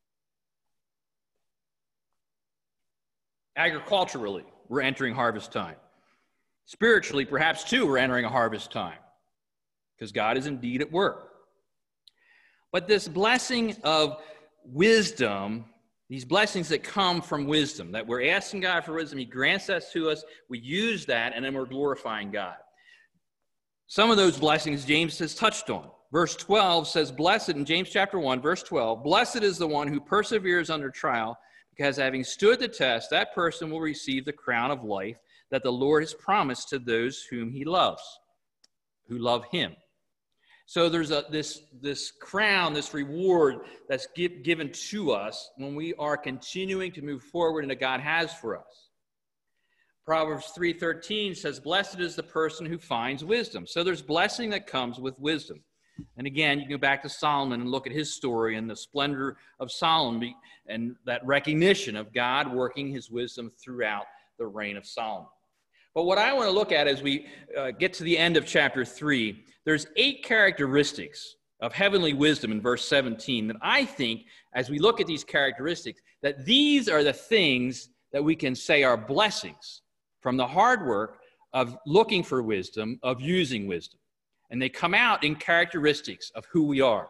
Agriculturally, we're entering harvest time. Spiritually, perhaps too, we're entering a harvest time because God is indeed at work. But this blessing of wisdom, these blessings that come from wisdom, that we're asking God for wisdom, he grants that to us, we use that, and then we're glorifying God. Some of those blessings James has touched on. Verse twelve says, blessed, in James chapter one, verse twelve, blessed is the one who perseveres under trial, because having stood the test, that person will receive the crown of life that the Lord has promised to those whom he loves, who love him. So there's a, this, this crown, this reward that's give, given to us when we are continuing to move forward in what God has for us. Proverbs three thirteen says, blessed is the person who finds wisdom. So there's blessing that comes with wisdom. And again, you can go back to Solomon and look at his story and the splendor of Solomon and that recognition of God working his wisdom throughout the reign of Solomon. But what I want to look at as we uh, get to the end of chapter three, there's eight characteristics of heavenly wisdom in verse seventeen that I think, as we look at these characteristics, that these are the things that we can say are blessings from the hard work of looking for wisdom, of using wisdom. And they come out in characteristics of who we are.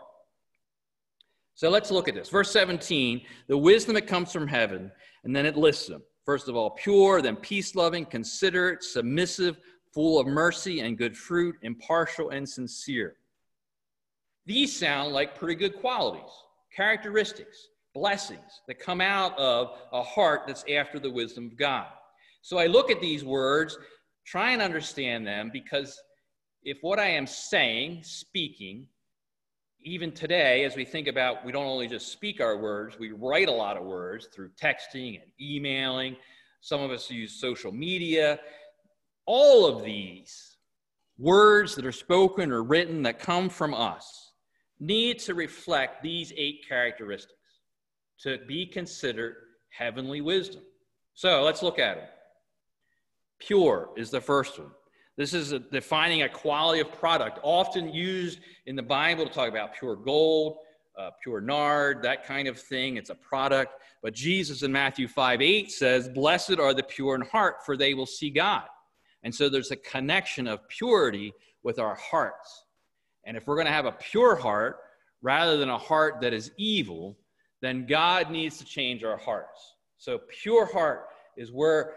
So let's look at this. Verse seventeen, the wisdom that comes from heaven, and then it lists them. First of all, pure, then peace-loving, considerate, submissive, full of mercy and good fruit, impartial and sincere. These sound like pretty good qualities, characteristics, blessings that come out of a heart that's after the wisdom of God. So I look at these words, try and understand them, because if what I am saying, speaking, even today, as we think about, we don't only just speak our words, we write a lot of words through texting and emailing. Some of us use social media. All of these words that are spoken or written that come from us need to reflect these eight characteristics to be considered heavenly wisdom. So let's look at it. Pure is the first one. This is a, defining a quality of product, often used in the Bible to talk about pure gold, uh, pure nard, that kind of thing. It's a product. But Jesus in Matthew five eight says, blessed are the pure in heart, for they will see God. And so there's a connection of purity with our hearts. And if we're going to have a pure heart, rather than a heart that is evil, then God needs to change our hearts. So pure heart is where...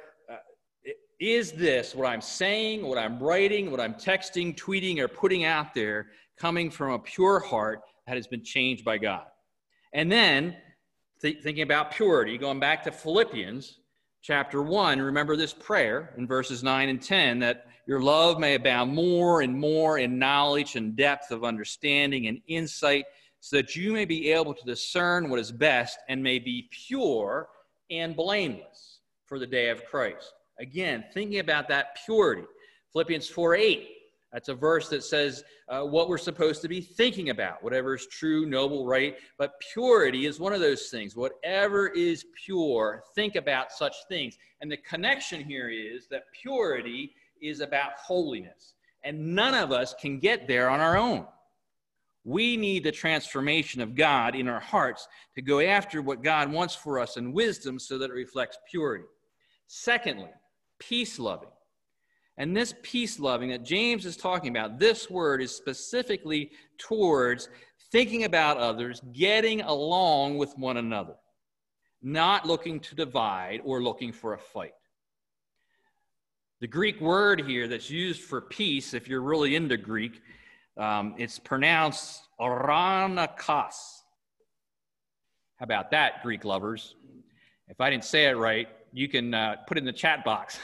Is this, what I'm saying, what I'm writing, what I'm texting, tweeting, or putting out there, coming from a pure heart that has been changed by God? And then, th- thinking about purity, going back to Philippians chapter one, remember this prayer in verses nine and ten, that your love may abound more and more in knowledge and depth of understanding and insight, so that you may be able to discern what is best and may be pure and blameless for the day of Christ. Again, thinking about that purity. Philippians four eight, that's a verse that says uh, what we're supposed to be thinking about, whatever is true, noble, right. But purity is one of those things. Whatever is pure, think about such things. And the connection here is that purity is about holiness. And none of us can get there on our own. We need the transformation of God in our hearts to go after what God wants for us in wisdom so that it reflects purity. Secondly, peace-loving. And this peace-loving that James is talking about, this word is specifically towards thinking about others, getting along with one another, not looking to divide or looking for a fight. The Greek word here that's used for peace, if you're really into Greek, um, it's pronounced aranakos. How about that, Greek lovers? If I didn't say it right, you can uh, put it in the chat box.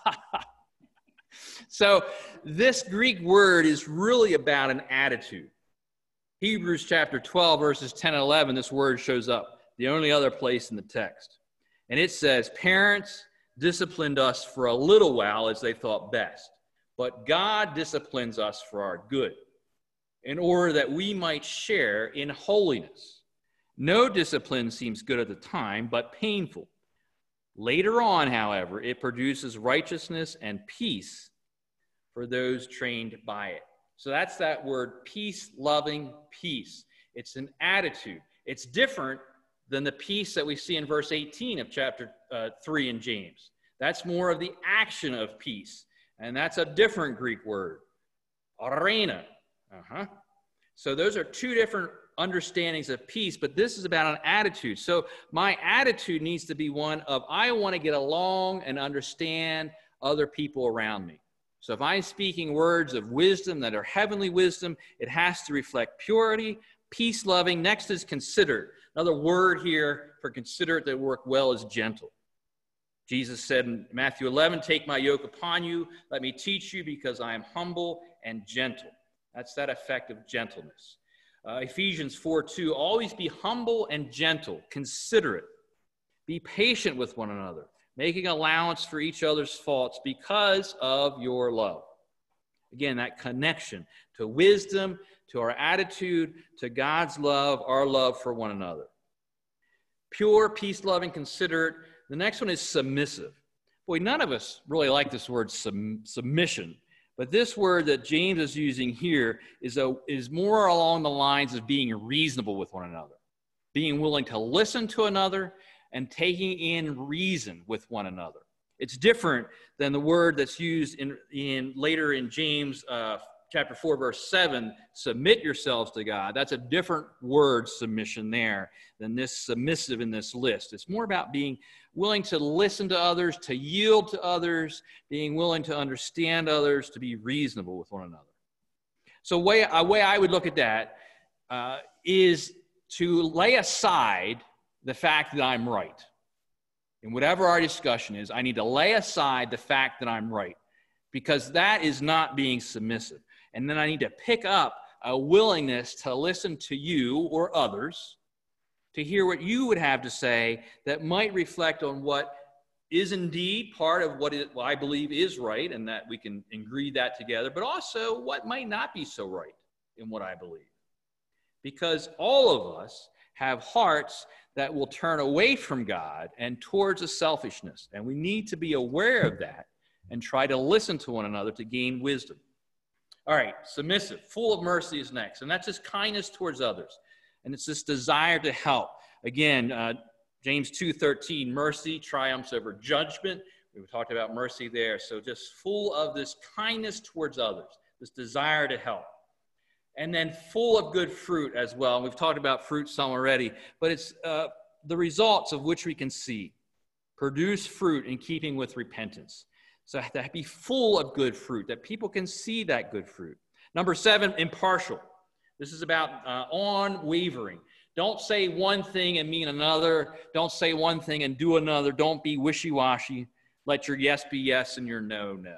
So this Greek word is really about an attitude. Hebrews chapter twelve, verses ten and eleven, this word shows up, the only other place in the text. And it says, parents disciplined us for a little while as they thought best, but God disciplines us for our good, in order that we might share in holiness. No discipline seems good at the time, but painful. Later on, however, it produces righteousness and peace for those trained by it. So that's that word, peace, loving, peace. It's an attitude. It's different than the peace that we see in verse eighteen of chapter uh, three in James. That's more of the action of peace. And that's a different Greek word, arena. Uh-huh. So those are two different understandings of peace, but this is about an attitude. So my attitude needs to be one of, I want to get along and understand other people around me. So if I'm speaking words of wisdom that are heavenly wisdom, it has to reflect purity, peace-loving. Next is considerate. Another word here for considerate that work well is gentle. Jesus said in Matthew eleven, take my yoke upon you, let me teach you, because I am humble and gentle. That's that effect of gentleness. Uh, Ephesians four two, always be humble and gentle, considerate. Be patient with one another, making allowance for each other's faults because of your love. Again, that connection to wisdom, to our attitude, to God's love, our love for one another. Pure, peace-loving, considerate. The next one is submissive. Boy, none of us really like this word sub submission, but this word that James is using here is, a, is more along the lines of being reasonable with one another, being willing to listen to another, and taking in reason with one another. It's different than the word that's used in, in later in James uh, chapter four, verse seven, submit yourselves to God. That's a different word, submission, there than this submissive in this list. It's more about being willing to listen to others, to yield to others, being willing to understand others, to be reasonable with one another. So way, a way I would look at that uh, is to lay aside the fact that I'm right. And whatever our discussion is, I need to lay aside the fact that I'm right, because that is not being submissive. And then I need to pick up a willingness to listen to you or others, to hear what you would have to say that might reflect on what is indeed part of what, it, what I believe is right, and that we can agree that together, but also what might not be so right in what I believe. Because all of us have hearts that will turn away from God and towards a selfishness. And we need to be aware of that and try to listen to one another to gain wisdom. All right, submissive, full of mercy is next. And that's just kindness towards others. And it's this desire to help. Again, uh, James two thirteen, mercy triumphs over judgment. We talked about mercy there. So just full of this kindness towards others, this desire to help. And then full of good fruit as well. And we've talked about fruit some already, but it's uh, the results of which we can see. Produce fruit in keeping with repentance. So that be full of good fruit, that people can see that good fruit. Number seven, impartial. This is about uh, unwavering. Don't say one thing and mean another. Don't say one thing and do another. Don't be wishy-washy. Let your yes be yes and your no, no.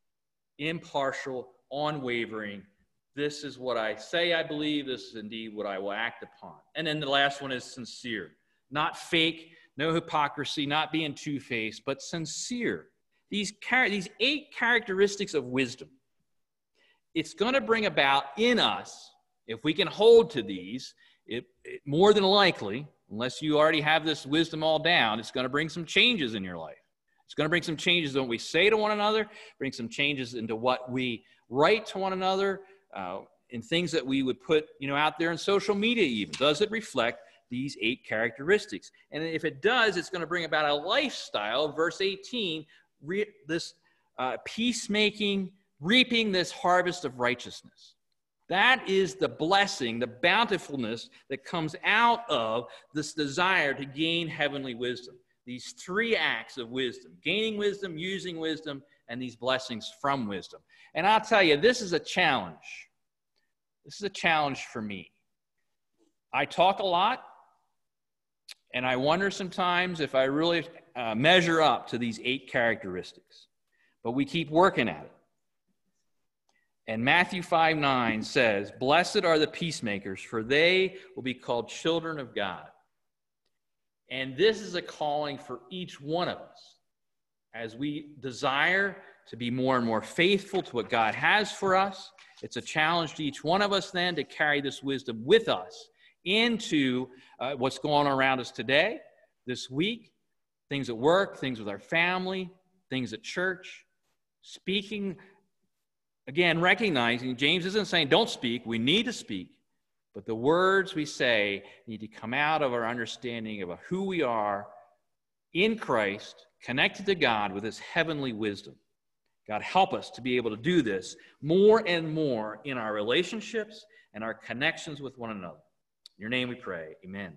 Impartial, unwavering. This is what I say I believe. This is indeed what I will act upon. And then the last one is sincere. Not fake, no hypocrisy, not being two-faced, but sincere. These, char- these eight characteristics of wisdom, it's going to bring about in us, if we can hold to these, it, it more than likely, unless you already have this wisdom all down, it's going to bring some changes in your life. It's going to bring some changes in what we say to one another, bring some changes into what we write to one another, uh, in things that we would put, you know, out there in social media even. Does it reflect these eight characteristics? And if it does, it's going to bring about a lifestyle, verse eighteen, re- this uh, peacemaking, reaping this harvest of righteousness. That is the blessing, the bountifulness that comes out of this desire to gain heavenly wisdom. These three acts of wisdom, gaining wisdom, using wisdom, and these blessings from wisdom. And I'll tell you, this is a challenge. This is a challenge for me. I talk a lot, and I wonder sometimes if I really uh, measure up to these eight characteristics. But we keep working at it. And Matthew five nine says, blessed are the peacemakers, for they will be called children of God. And this is a calling for each one of us as we desire to be more and more faithful to what God has for us. It's a challenge to each one of us then to carry this wisdom with us into uh, what's going on around us today, this week, things at work, things with our family, things at church, speaking. Again, recognizing James isn't saying don't speak. We need to speak. But the words we say need to come out of our understanding of who we are in Christ, connected to God with his heavenly wisdom. God, help us to be able to do this more and more in our relationships and our connections with one another. In your name we pray. Amen.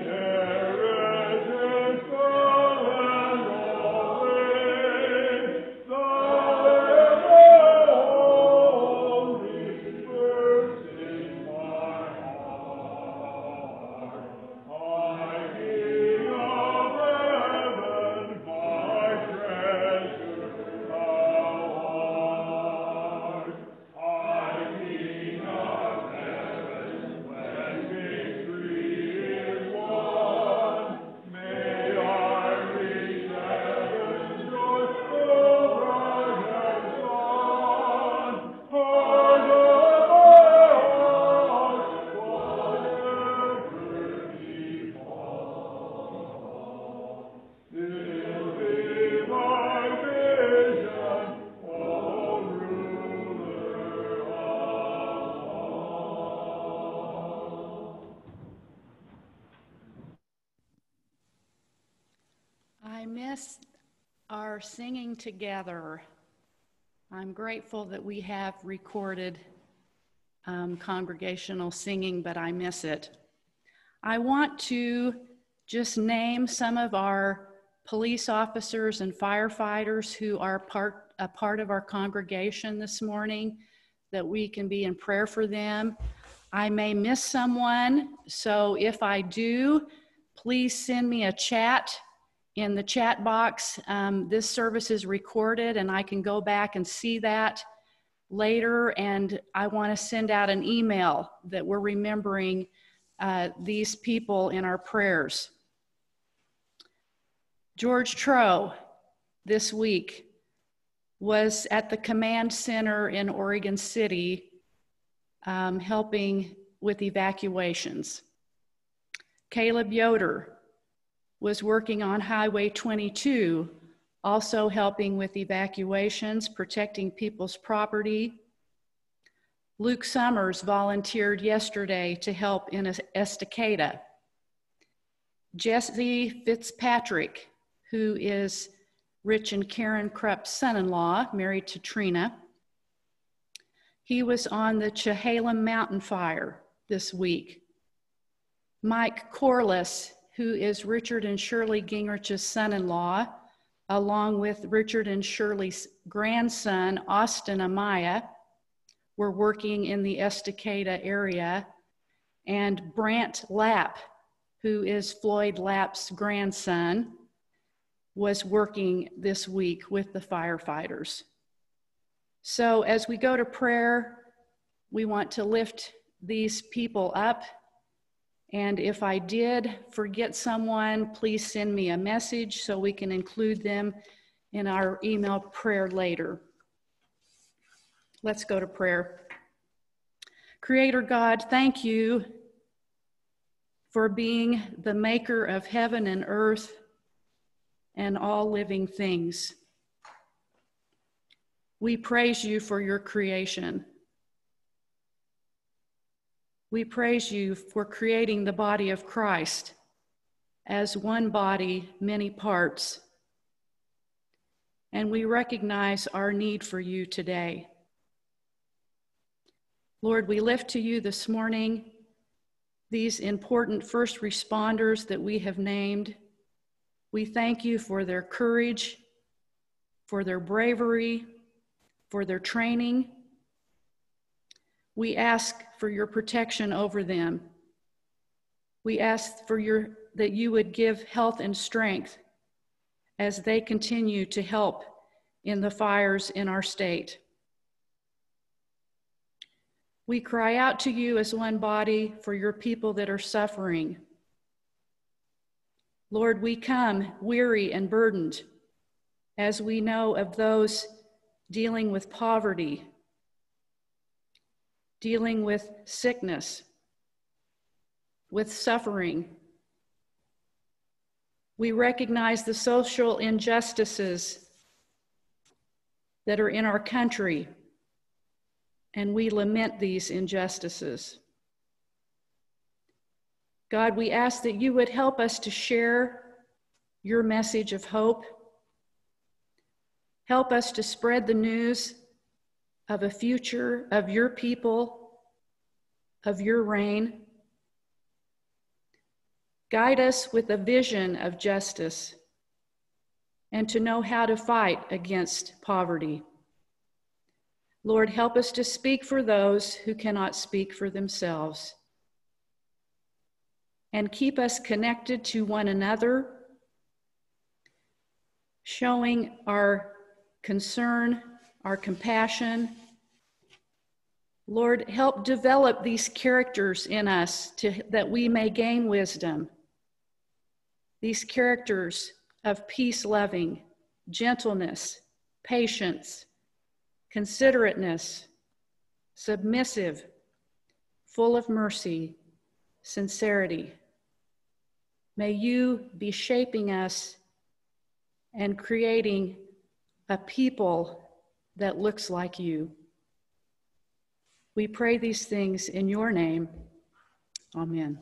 I miss our singing together. I'm grateful that we have recorded um, congregational singing, but I miss it. I want to just name some of our police officers and firefighters who are part, a part of our congregation this morning, that we can be in prayer for them. I may miss someone, so if I do, please send me a chat in the chat box. Um, this service is recorded and I can go back and see that later, and I want to send out an email that we're remembering uh, these people in our prayers. George Troe this week was at the command center in Oregon City um, helping with evacuations. Caleb Yoder was working on Highway twenty-two, also helping with evacuations, protecting people's property. Luke Summers volunteered yesterday to help in Estacada. Jesse Fitzpatrick, who is Rich and Karen Krupp's son-in-law, married to Trina, he was on the Chehalem Mountain Fire this week. Mike Corliss, who is Richard and Shirley Gingrich's son-in-law, along with Richard and Shirley's grandson, Austin Amaya, were working in the Estacada area. And Brant Lapp, who is Floyd Lapp's grandson, was working this week with the firefighters. So as we go to prayer, we want to lift these people up. And if I did forget someone, please send me a message so we can include them in our email prayer later. Let's go to prayer. Creator God, thank you for being the maker of heaven and earth and all living things. We praise you for your creation. We praise you for creating the body of Christ as one body, many parts. And we recognize our need for you today. Lord, we lift to you this morning these important first responders that we have named. We thank you for their courage, for their bravery, for their training. We ask for your protection over them. We ask for your, that you would give health and strength as they continue to help in the fires in our state. We cry out to you as one body for your people that are suffering. Lord, we come weary and burdened as we know of those dealing with poverty, dealing with sickness, with suffering. We recognize the social injustices that are in our country, and we lament these injustices. God, we ask that you would help us to share your message of hope. Help us to spread the news of a future of your people, of your reign. Guide us with a vision of justice and to know how to fight against poverty. Lord, help us to speak for those who cannot speak for themselves, and keep us connected to one another, showing our concern, our compassion. Lord, help develop these characters in us to, that we may gain wisdom. These characters of peace-loving, gentleness, patience, considerateness, submissive, full of mercy, sincerity. May you be shaping us and creating a people that looks like you. We pray these things in your name. Amen.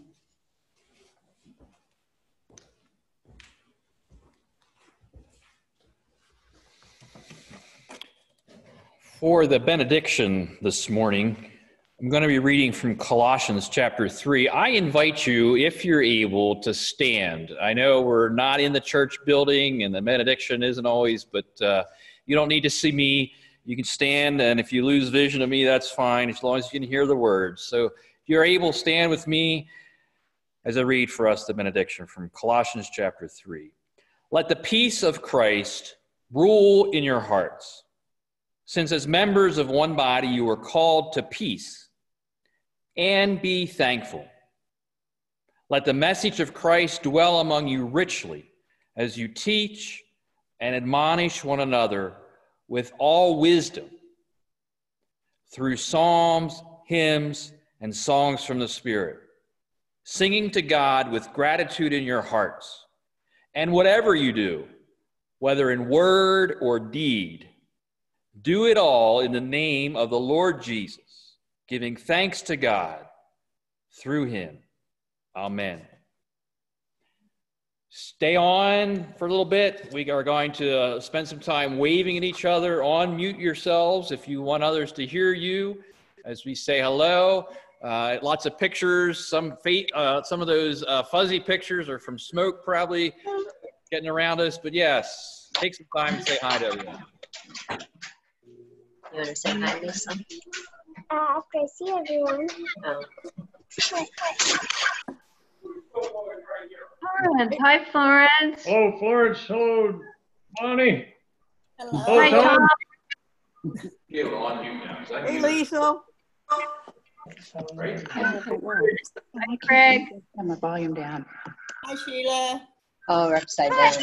For the benediction this morning, I'm going to be reading from Colossians chapter three. I invite you, if you're able, to stand. I know we're not in the church building and the benediction isn't always, but uh, you don't need to see me. You can stand, and if you lose vision of me, that's fine, as long as you can hear the words. So if you're able, stand with me as I read for us the benediction from Colossians chapter three. Let the peace of Christ rule in your hearts, since as members of one body you are called to peace, and be thankful. Let the message of Christ dwell among you richly as you teach and admonish one another with all wisdom through psalms, hymns, and songs from the Spirit, singing to God with gratitude in your hearts. And whatever you do, whether in word or deed, do it all in the name of the Lord Jesus, giving thanks to God through him. Amen. Stay on for a little bit. We are going to uh, spend some time waving at each other. Unmute yourselves if you want others to hear you as we say hello. Uh, lots of pictures. Some fate, uh, some of those uh, fuzzy pictures are from smoke probably getting around us. But yes, take some time and say hi to everyone. You want to say hi, Lisa? Uh, after I see everyone. Oh. Florence. Hi, Florence. Hello, Florence. Hello, Bonnie. Hello. Oh, Tom. Yeah, we're on mute now. So I can Hey, hear Lisa. Right? Hi, Craig. Turn my volume down. Hi, Sheila. Oh, we're upside down.